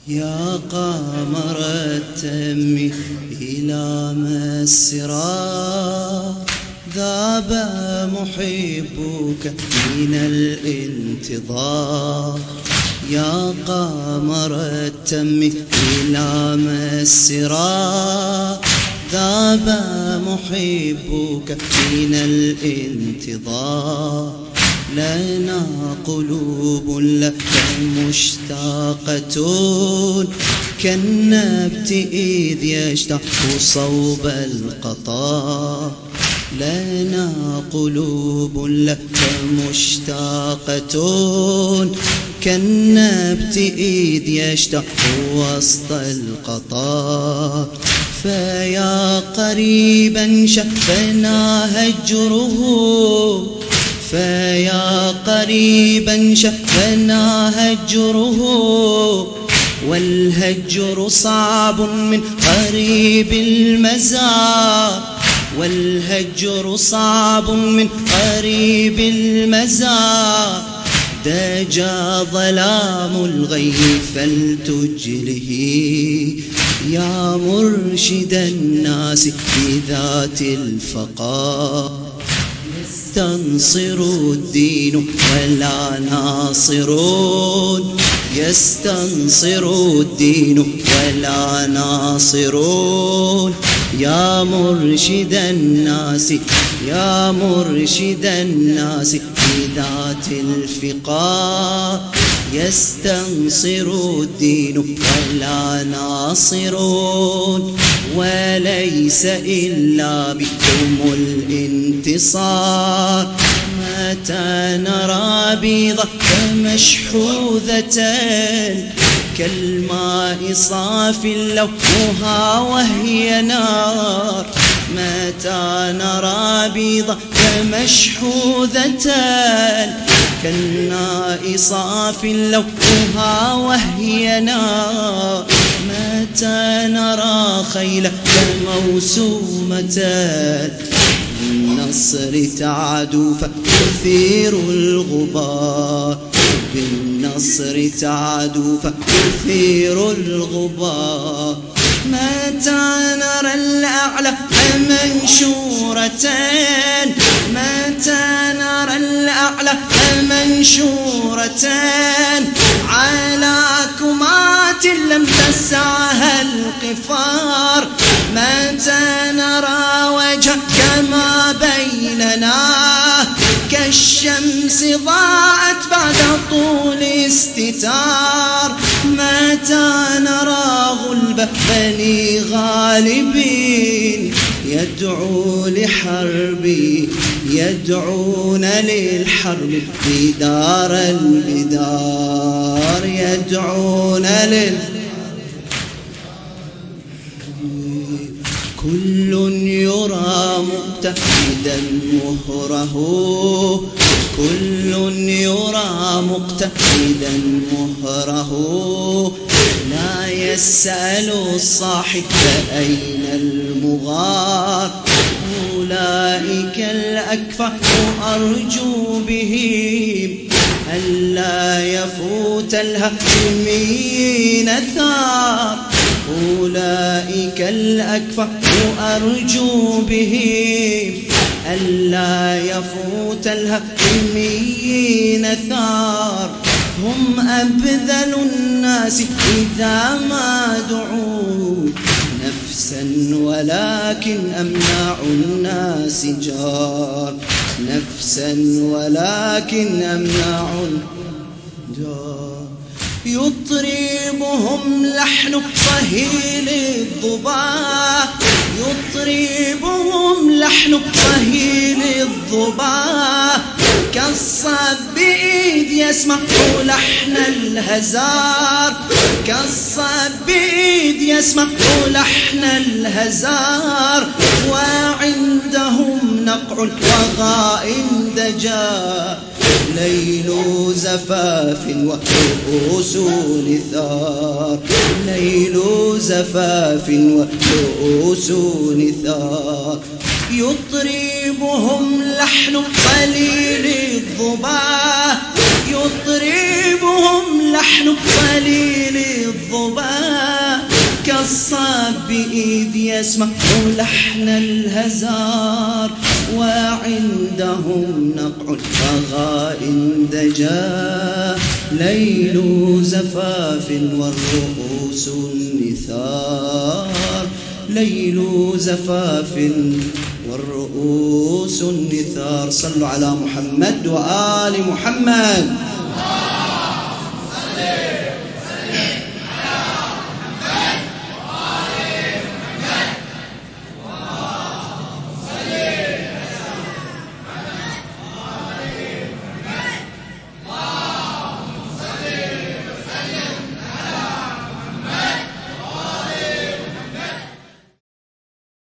يا قمر التم إلى مسرى ذاب محبك من الانتظار. يا قمر التم إلى مسرى ذاب محبك من الانتظار. لنا قلوب لك مشتاقة كالنبت إذ يشتاق صوب القطار. لنا قلوب لك مشتاقة كالنبت إذ يشتاق وسط القطار. فيا قريبا شفنا هجره فيا قريبا شفنا هجره والهجر صعب من قريب المزار. والهجر صعب من قريب المزار. دجا ظلام الغي فلتجله يا مرشد الناس بذات الفقار. يستنصر الدين ولا ناصرون. يستنصر الدين ولا ناصرون. يا مرشد الناس يا مرشد الناس بذات الفقار. يستنصر الدين ولا ناصرون. وليس إلا بكم الانتصار. متى نرى بيضة مشحوذة كالماء صاف لونها وهي نار. متى نرى بيضة مشحوذة كالماء صاف لونها وهي نار. متى نرى خيلا موسومة بالنصر تعدو فتثير الغبار. بالنصر تعدو فتثير الغبار. متى نرى الأعلى منشورة متى نرى الأعلى منشورة على كمات لم تسعها القفار. متى نرى وجهك ما بيننا كالشمس ضاءت بعد طول استتار. متى نرى غلب بني غالبين يدعو لحربي يدعون للحرب بدار البدار. يدعون كل يرى مقتحدا مهره. كل يرى مقتحدا مهره. لا يسأل الصاحب أين المغار. أولئك الأكفأ أرجو بهم ألا يفوت الهاشمين ثار. أولئك الأكفأ أرجو بهم ألا يفوت الهاشمين ثار. هم أبذل الناس إذا ما دعوا نفسا ولكن أمنع الناس جار. نفسا ولكن أمنع جار. يطربهم لحن صهيل الضباء. يطربهم لحن صهيل الضباء كالصب إذ يسمع لحن الهزار. كالصب إذ يسمع لحن الهزار. وعندهم نقع الوغاء دجا ليل زفاف ورؤوس نثار. ليل زفاف ورؤوس نثار. يطربهم لحن قليل الضباء. يطربهم لحن قليل الضباء كالصب إذ يسمع لحن الهزار وعندهم نقع الفغائن دجا ليل زفاف والرؤوس النثار ليل زفاف والرؤوس النثار. صلوا على محمد وآل محمد.